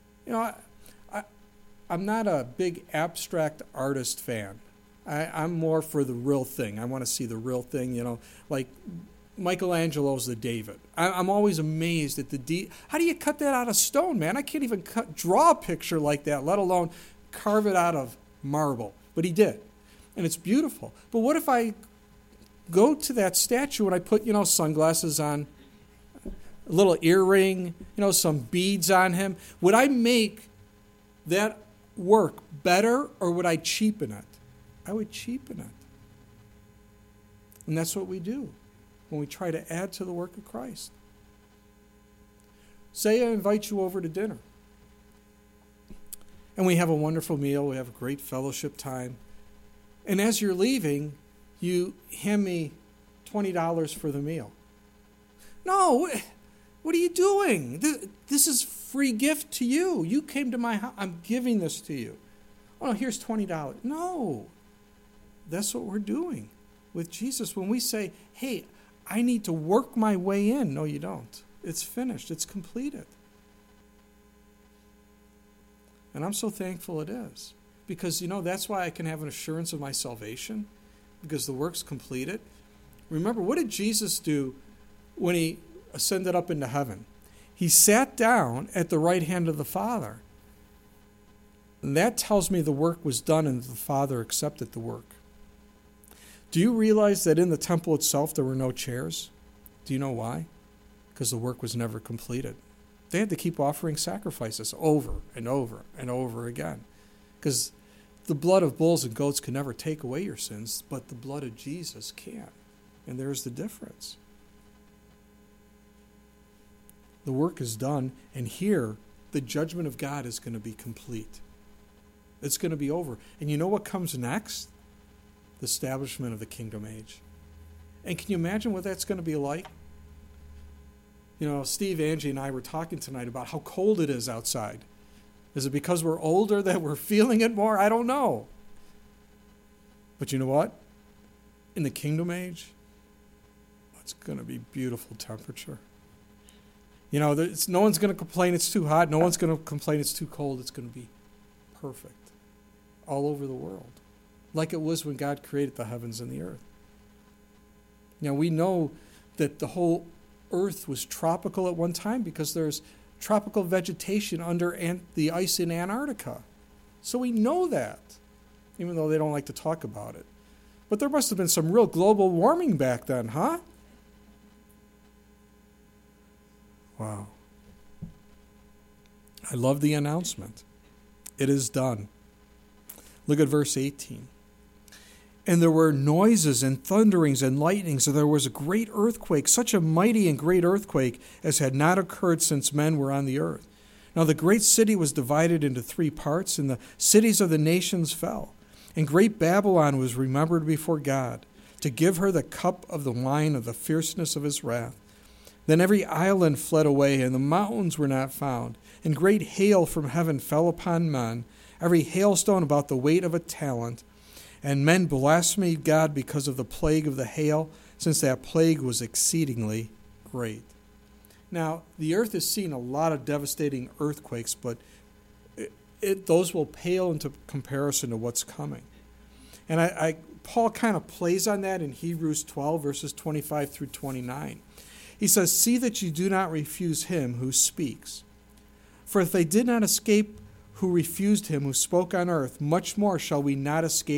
I'm not a big abstract artist fan. I'm more for the real thing. I want to see the real thing, like Michelangelo's the David. I'm always amazed at how do you cut that out of stone, man? I can't even draw a picture like that, let alone carve it out of marble. But he did. And it's beautiful. But what if I go to that statue and I put, sunglasses on, a little earring, some beads on him? Would I make that work better, or would I cheapen it? I would cheapen it. And that's what we do when we try to add to the work of Christ. Say I invite you over to dinner. And we have a wonderful meal. We have a great fellowship time. And as you're leaving, you hand me $20 for the meal. No, what are you doing? This is free gift to you. You came to my house. I'm giving this to you. Oh, no, here's $20. No. That's what we're doing with Jesus when we say, hey, I need to work my way in. No, you don't. It's finished. It's completed. And I'm so thankful it is. Because, that's why I can have an assurance of my salvation. Because the work's completed. Remember, what did Jesus do when he ascended up into heaven? He sat down at the right hand of the Father. And that tells me the work was done and the Father accepted the work. Do you realize that in the temple itself there were no chairs? Do you know why? Because the work was never completed. They had to keep offering sacrifices over and over and over again. Because the blood of bulls and goats can never take away your sins, but the blood of Jesus can. And there's the difference. The work is done, and here the judgment of God is going to be complete. It's going to be over. And you know what comes next? The establishment of the kingdom age. And can you imagine what that's going to be like? Steve, Angie, and I were talking tonight about how cold it is outside. Is it because we're older that we're feeling it more? I don't know. But you know what? In the kingdom age, it's going to be beautiful temperature. No one's going to complain it's too hot. No one's going to complain it's too cold. It's going to be perfect all over the world, like it was when God created the heavens and the earth. Now, we know that the whole earth was tropical at one time because there's tropical vegetation under the ice in Antarctica. So we know that, even though they don't like to talk about it. But there must have been some real global warming back then, huh? Wow. I love the announcement. It is done. Look at verse 18. And there were noises and thunderings and lightnings, and there was a great earthquake, such a mighty and great earthquake as had not occurred since men were on the earth. Now the great city was divided into 3 parts, and the cities of the nations fell. And great Babylon was remembered before God, to give her the cup of the wine of the fierceness of his wrath. Then every island fled away, and the mountains were not found. And great hail from heaven fell upon men, every hailstone about the weight of a talent. And men blasphemed God because of the plague of the hail, since that plague was exceedingly great. Now, the earth has seen a lot of devastating earthquakes, but those will pale into comparison to what's coming. And Paul kind of plays on that in Hebrews 12, verses 25 through 29. He says, "See that you do not refuse him who speaks. For if they did not escape who refused him who spoke on earth, much more shall we not escape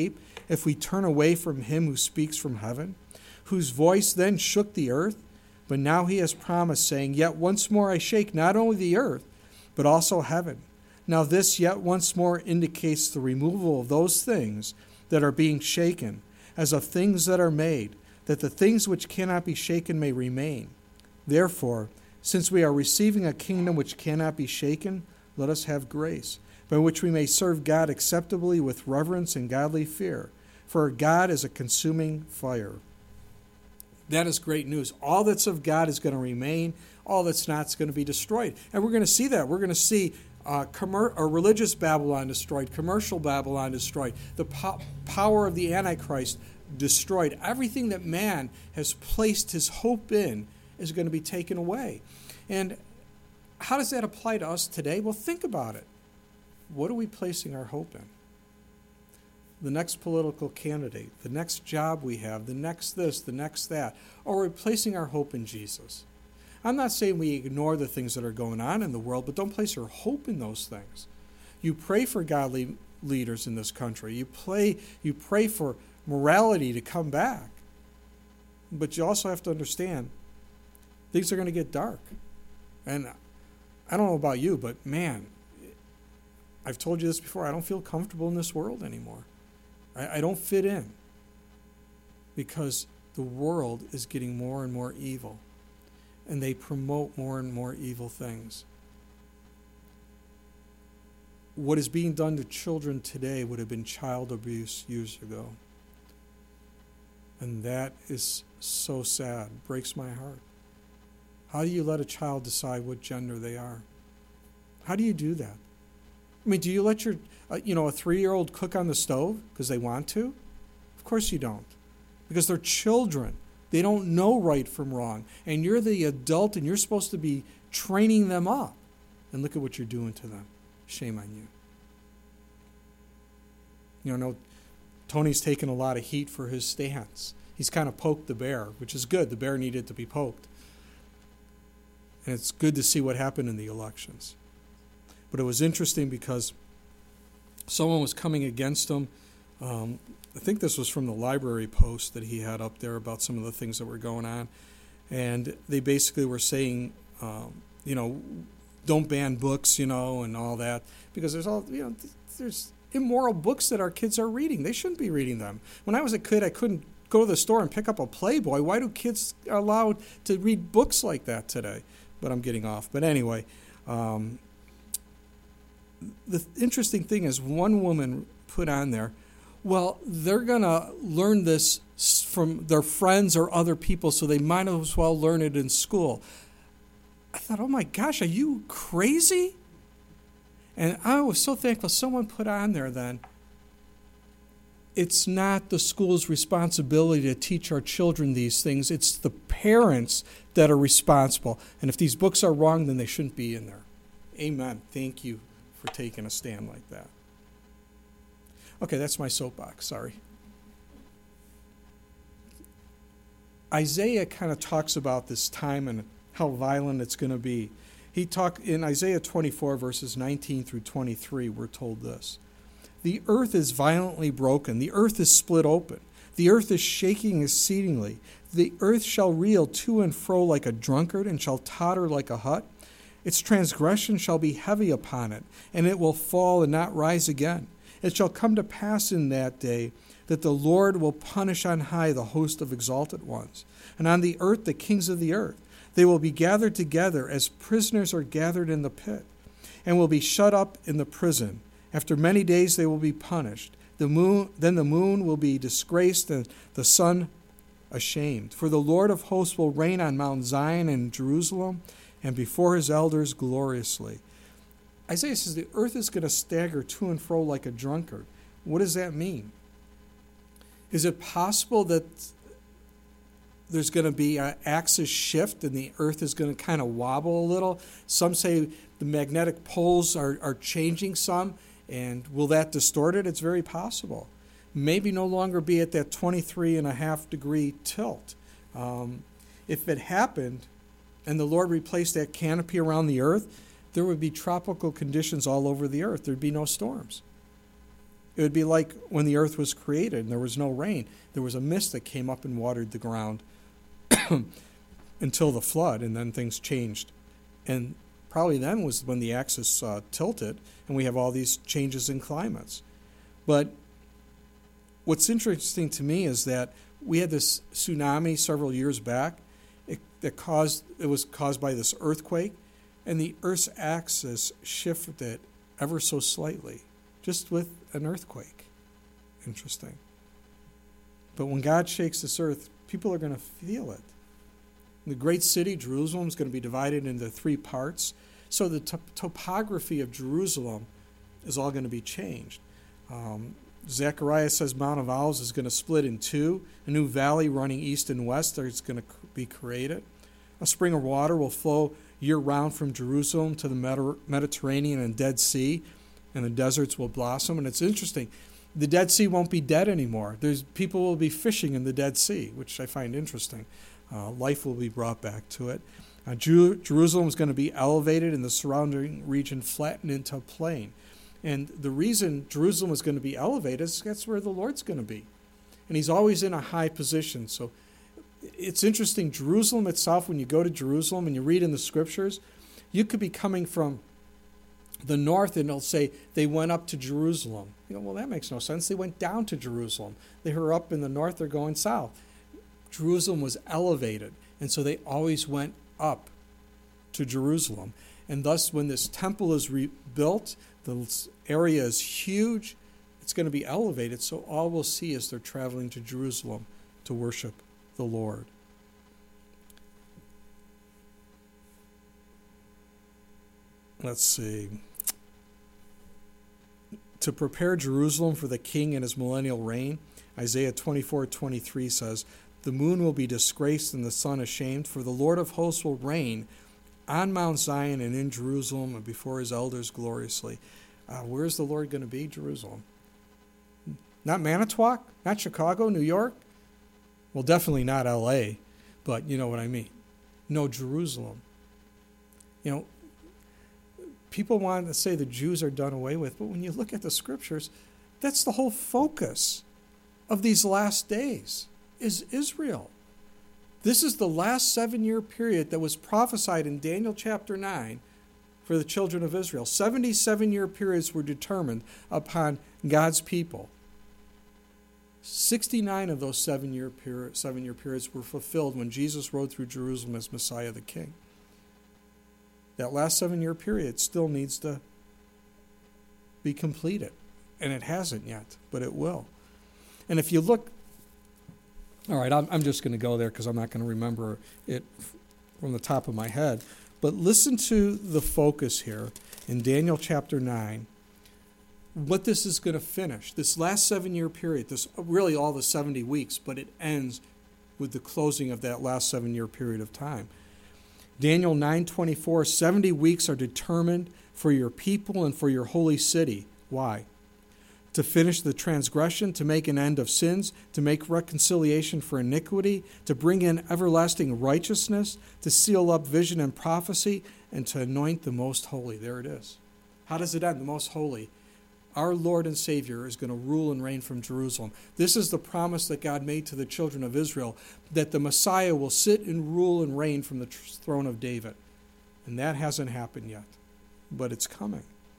if we turn away from him who speaks from heaven, whose voice then shook the earth? But now he has promised, saying, Yet once more I shake not only the earth, but also heaven. Now this yet once more indicates the removal of those things that are being shaken, as of things that are made, that the things which cannot be shaken may remain. Therefore, since we are receiving a kingdom which cannot be shaken, let us have grace, by which we may serve God acceptably with reverence and godly fear. For God is a consuming fire. That is great news. All that's of God is going to remain. All that's not is going to be destroyed. And we're going to see that. We're going to see religious Babylon destroyed, commercial Babylon destroyed, the power of the Antichrist destroyed. Everything that man has placed his hope in is going to be taken away. And how does that apply to us today? Well, think about it. What are we placing our hope in? The next political candidate, the next job we have, the next this, the next that, or we're placing our hope in Jesus? I'm not saying we ignore the things that are going on in the world, but don't place your hope in those things. You pray for godly leaders in this country. You pray for morality to come back. But you also have to understand things are going to get dark. And I don't know about you, but man, I've told you this before, I don't feel comfortable in this world anymore. I don't fit in because the world is getting more and more evil, and they promote more and more evil things. What is being done to children today would have been child abuse years ago. And that is so sad, breaks my heart. How do you let a child decide what gender they are? How do you do that? I mean, do you let your, a 3-year-old cook on the stove because they want to? Of course you don't. Because they're children. They don't know right from wrong. And you're the adult and you're supposed to be training them up. And look at what you're doing to them. Shame on you. You know, Tony's taken a lot of heat for his stance. He's kind of poked the bear, which is good. The bear needed to be poked. And it's good to see what happened in the elections. But it was interesting because someone was coming against him. I think this was from the library post that he had up there about some of the things that were going on. And they basically were saying, don't ban books, and all that. Because there's immoral books that our kids are reading. They shouldn't be reading them. When I was a kid, I couldn't go to the store and pick up a Playboy. Why do kids are allowed to read books like that today? But I'm getting off. But anyway, the interesting thing is one woman put on there, well, they're going to learn this from their friends or other people, so they might as well learn it in school. I thought, oh my gosh, are you crazy? And I was so thankful someone put on there then, it's not the school's responsibility to teach our children these things. It's the parents that are responsible. And if these books are wrong, then they shouldn't be in there. Amen. Thank you for taking a stand like that. Okay, that's my soapbox. Sorry. Isaiah kind of talks about this time and how violent it's going to be. He talked in Isaiah 24, verses 19 through 23, we're told this. The earth is violently broken. The earth is split open. The earth is shaking exceedingly. The earth shall reel to and fro like a drunkard and shall totter like a hut. Its transgression shall be heavy upon it, and it will fall and not rise again. It shall come to pass in that day that the Lord will punish on high the host of exalted ones, and on the earth the kings of the earth. They will be gathered together as prisoners are gathered in the pit, and will be shut up in the prison. After many days they will be punished. Then the moon will be disgraced, and the sun ashamed. For the Lord of hosts will reign on Mount Zion and Jerusalem, and before his elders gloriously. Isaiah says the earth is going to stagger to and fro like a drunkard. What does that mean? Is it possible that there's going to be an axis shift and the earth is going to kind of wobble a little? Some say the magnetic poles are changing some, and will that distort it? It's very possible. Maybe no longer be at that 23.5 degree tilt. If it happened and the Lord replaced that canopy around the earth, there would be tropical conditions all over the earth. There'd be no storms. It would be like when the earth was created and there was no rain. There was a mist that came up and watered the ground until the flood, and then things changed. And probably then was when the axis tilted, and we have all these changes in climates. But what's interesting to me is that we had this tsunami several years back. It was caused by this earthquake, and the Earth's axis shifted ever so slightly, just with an earthquake. Interesting. But when God shakes this earth, people are going to feel it. The great city, Jerusalem, is going to be divided into 3 parts. So the topography of Jerusalem is all going to be changed. Zechariah says Mount of Olives is going to split in 2. A new valley running east and west is going to be created. A spring of water will flow year-round from Jerusalem to the Mediterranean and Dead Sea, and the deserts will blossom. And it's interesting. The Dead Sea won't be dead anymore. People will be fishing in the Dead Sea, which I find interesting. Life will be brought back to it. Jerusalem is going to be elevated and the surrounding region flattened into a plain. And the reason Jerusalem is going to be elevated is that's where the Lord's going to be. And he's always in a high position. So it's interesting, Jerusalem itself, when you go to Jerusalem and you read in the scriptures, you could be coming from the north and it'll say they went up to Jerusalem. You know, well, that makes no sense. They went down to Jerusalem. They were up in the north, they're going south. Jerusalem was elevated, and so they always went up to Jerusalem. And thus, when this temple is rebuilt, the area is huge, it's going to be elevated, so all we'll see is they're traveling to Jerusalem to worship the Lord. Let's see. To prepare Jerusalem for the king and his millennial reign, Isaiah 24:23 says, "The moon will be disgraced and the sun ashamed, for the Lord of hosts will reign on Mount Zion and in Jerusalem and before his elders gloriously." Where's the Lord going to be? Jerusalem. Not Manitowoc? Not Chicago? New York? Well, definitely not L.A., but you know what I mean. No, Jerusalem. You know, people want to say the Jews are done away with, but when you look at the scriptures, that's the whole focus of these last days, is Israel. This is the last 7-year period that was prophesied in Daniel chapter 9 for the children of Israel. 77-year periods were determined upon God's people. 69 of those 7-year periods were fulfilled when Jesus rode through Jerusalem as Messiah the King. That last 7-year period still needs to be completed. And it hasn't yet, but it will. And if you look, all right, I'm just going to go there because I'm not going to remember it from the top of my head. But listen to the focus here in Daniel chapter 9, what this is going to finish. This last 7-year period, this really all the 70 weeks, but it ends with the closing of that last 7-year period of time. Daniel 9:24, 70 weeks are determined for your people and for your holy city. Why? To finish the transgression, to make an end of sins, to make reconciliation for iniquity, to bring in everlasting righteousness, to seal up vision and prophecy, and to anoint the most holy. There it is. How does it end? The most holy. Our Lord and Savior is going to rule and reign from Jerusalem. This is the promise that God made to the children of Israel, that the Messiah will sit and rule and reign from the throne of David. And that hasn't happened yet, but it's coming.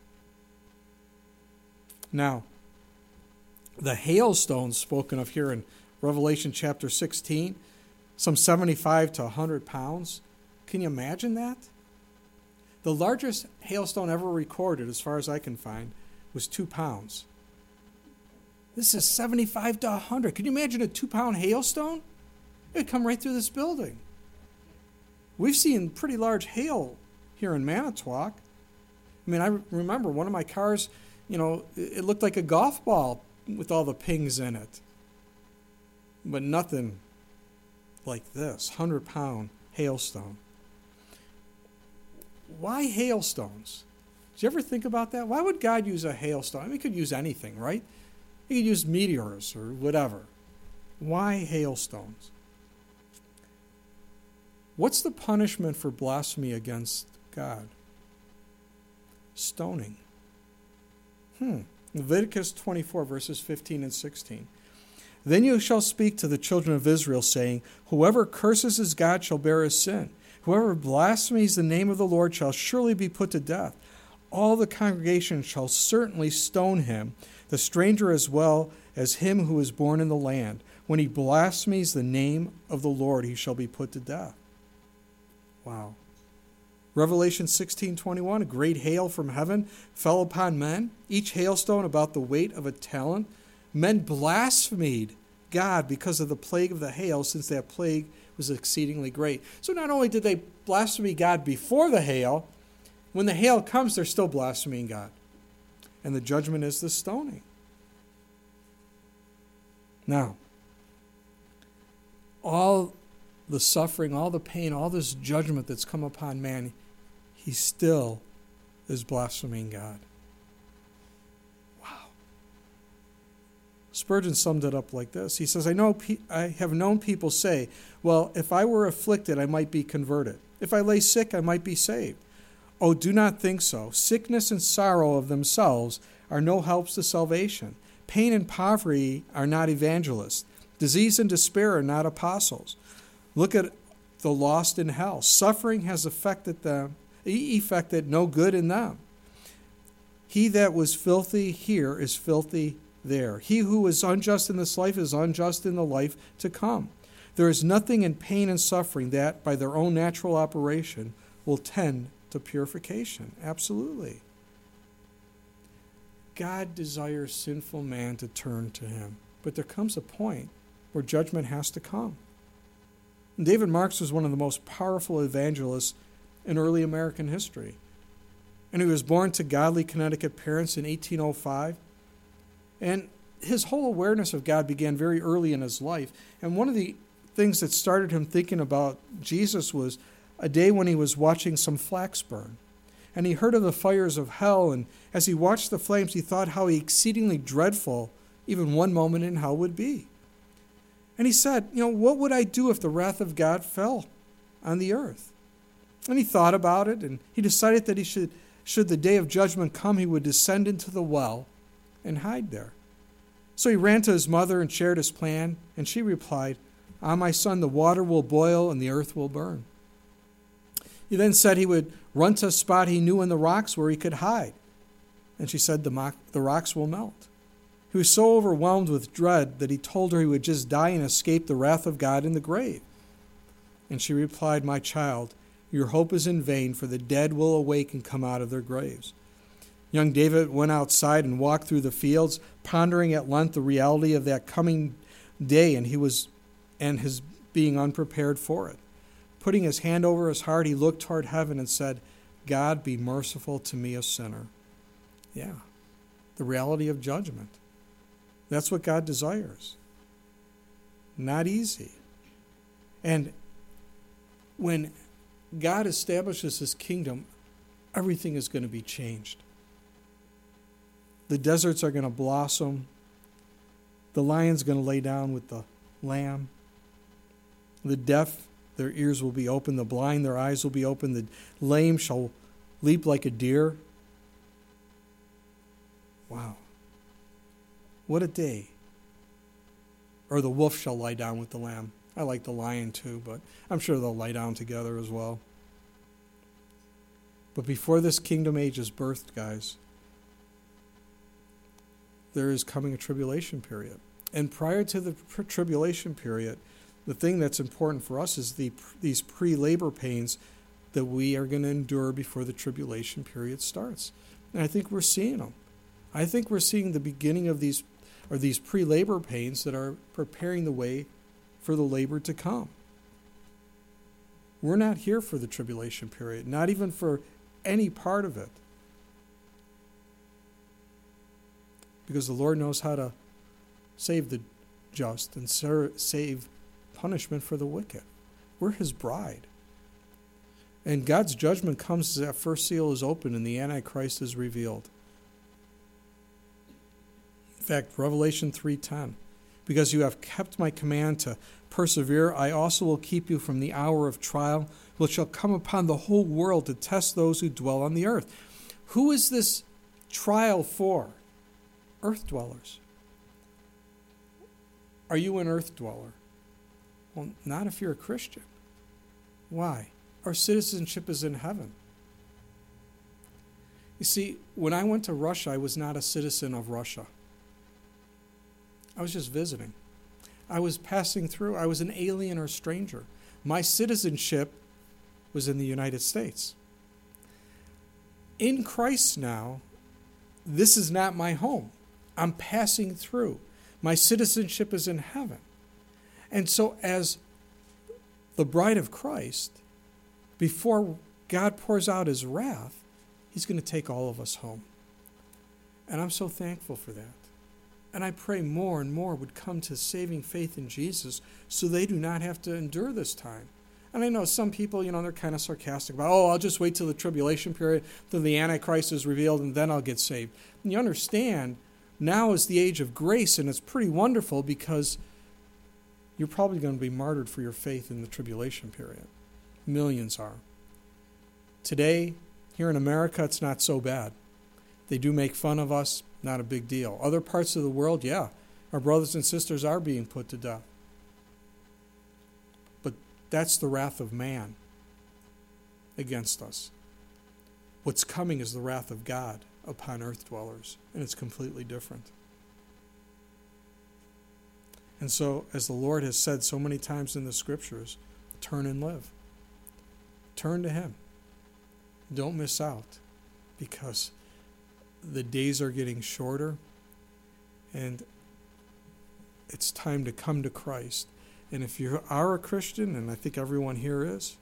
Now, the hailstones spoken of here in Revelation chapter 16, some 75 to 100 pounds. Can you imagine that? The largest hailstone ever recorded, as far as I can find, was 2 pounds. This is 75 to 100. Can you imagine a 2-pound hailstone? It would come right through this building. We've seen pretty large hail here in Manitowoc. I mean, I remember one of my cars, you know, it looked like a golf ball with all the pings in it. But nothing like this, 100-pound hailstone. Why hailstones? Did you ever think about that? Why would God use a hailstone? I mean, he could use anything, right? He could use meteors or whatever. Why hailstones? What's the punishment for blasphemy against God? Stoning. Leviticus 24, verses 15 and 16. Then you shall speak to the children of Israel, saying, whoever curses his God shall bear his sin. Whoever blasphemes the name of the Lord shall surely be put to death. All the congregation shall certainly stone him, the stranger as well as him who is born in the land. When he blasphemes the name of the Lord, he shall be put to death. Wow. Revelation 16:21, a great hail from heaven fell upon men, each hailstone about the weight of a talent. Men blasphemed God because of the plague of the hail, since that plague was exceedingly great. So not only did they blaspheme God before the hail, when the hail comes, they're still blaspheming God. And the judgment is the stoning. Now, all the suffering, all the pain, all this judgment that's come upon man, he still is blaspheming God. Wow. Spurgeon summed it up like this. He says, I have known people say, well, if I were afflicted, I might be converted. If I lay sick, I might be saved. Oh, do not think so. Sickness and sorrow of themselves are no helps to salvation. Pain and poverty are not evangelists. Disease and despair are not apostles. Look at the lost in hell. Suffering has affected no good in them. He that was filthy here is filthy there. He who is unjust in this life is unjust in the life to come. There is nothing in pain and suffering that, by their own natural operation, will tend to purification. Absolutely. God desires sinful man to turn to him. But there comes a point where judgment has to come. And David Marks was one of the most powerful evangelists in early American history. And he was born to godly Connecticut parents in 1805. And his whole awareness of God began very early in his life. And one of the things that started him thinking about Jesus was a day when he was watching some flax burn. And he heard of the fires of hell, and as he watched the flames, he thought how exceedingly dreadful even one moment in hell would be. And he said, what would I do if the wrath of God fell on the earth? And he thought about it, and he decided that should the day of judgment come, he would descend into the well and hide there. So he ran to his mother and shared his plan, and she replied, my son, the water will boil and the earth will burn. He then said he would run to a spot he knew in the rocks where he could hide. And she said, the rocks will melt. He was so overwhelmed with dread that he told her he would just die and escape the wrath of God in the grave. And she replied, my child, your hope is in vain, for the dead will awake and come out of their graves. Young David went outside and walked through the fields, pondering at length the reality of that coming day, and his being unprepared for it. Putting his hand over his heart, he looked toward heaven and said, God, be merciful to me, a sinner. Yeah, the reality of judgment. That's what God desires. Not easy. And when God establishes his kingdom, everything is going to be changed. The deserts are going to blossom. The lion's going to lay down with the lamb. The deaf, their ears will be open. The blind, their eyes will be open. The lame shall leap like a deer. Wow. What a day. Or the wolf shall lie down with the lamb. I like the lion too, but I'm sure they'll lie down together as well. But before this kingdom age is birthed, guys, there is coming a tribulation period. And prior to the tribulation period, the thing that's important for us is these pre-labor pains that we are going to endure before the tribulation period starts. And I think we're seeing them. I think we're seeing the beginning of these pre-labor pains that are preparing the way for the labor to come. We're not here for the tribulation period, not even for any part of it. Because the Lord knows how to save the just and save punishment for the wicked. We're his bride. And God's judgment comes as that first seal is opened and the Antichrist is revealed. In fact, Revelation 3:10, because you have kept my command to persevere, I also will keep you from the hour of trial, which shall come upon the whole world to test those who dwell on the earth. Who is this trial for? earth dwellers. Are you an earth dweller? Well, not if you're a Christian. Why? Our citizenship is in heaven. You see, when I went to Russia, I was not a citizen of Russia. I was just visiting. I was passing through. I was an alien or stranger. My citizenship was in the United States. In Christ now, this is not my home. I'm passing through. My citizenship is in heaven. And so as the bride of Christ, before God pours out his wrath, he's going to take all of us home. And I'm so thankful for that. And I pray more and more would come to saving faith in Jesus so they do not have to endure this time. And I know some people, they're kind of sarcastic about, I'll just wait till the tribulation period, till the Antichrist is revealed, and then I'll get saved. And you understand, now is the age of grace, and it's pretty wonderful because you're probably going to be martyred for your faith in the tribulation period. Millions are. Today, here in America, it's not so bad. They do make fun of us, not a big deal. Other parts of the world, yeah, our brothers and sisters are being put to death. But that's the wrath of man against us. What's coming is the wrath of God upon earth dwellers, and it's completely different. And so, as the Lord has said so many times in the Scriptures, turn and live. Turn to him. Don't miss out, because the days are getting shorter, and it's time to come to Christ. And if you are a Christian, and I think everyone here is,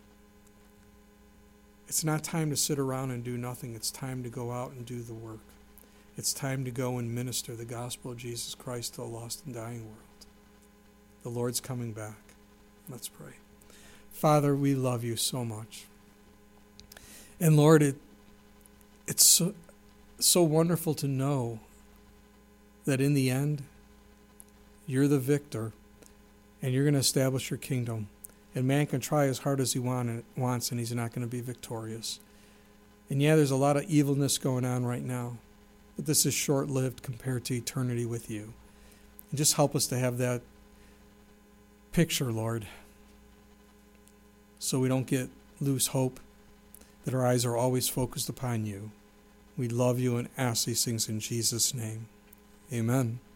it's not time to sit around and do nothing. It's time to go out and do the work. It's time to go and minister the gospel of Jesus Christ to a lost and dying world. The Lord's coming back. Let's pray. Father, we love you so much. And Lord, it's so wonderful to know that in the end, you're the victor, and you're going to establish your kingdom. And man can try as hard as he wants, and he's not going to be victorious. And yeah, there's a lot of evilness going on right now, but this is short-lived compared to eternity with you. And just help us to have that picture, Lord, so we don't lose hope, that our eyes are always focused upon you. We love you and ask these things in Jesus' name. Amen.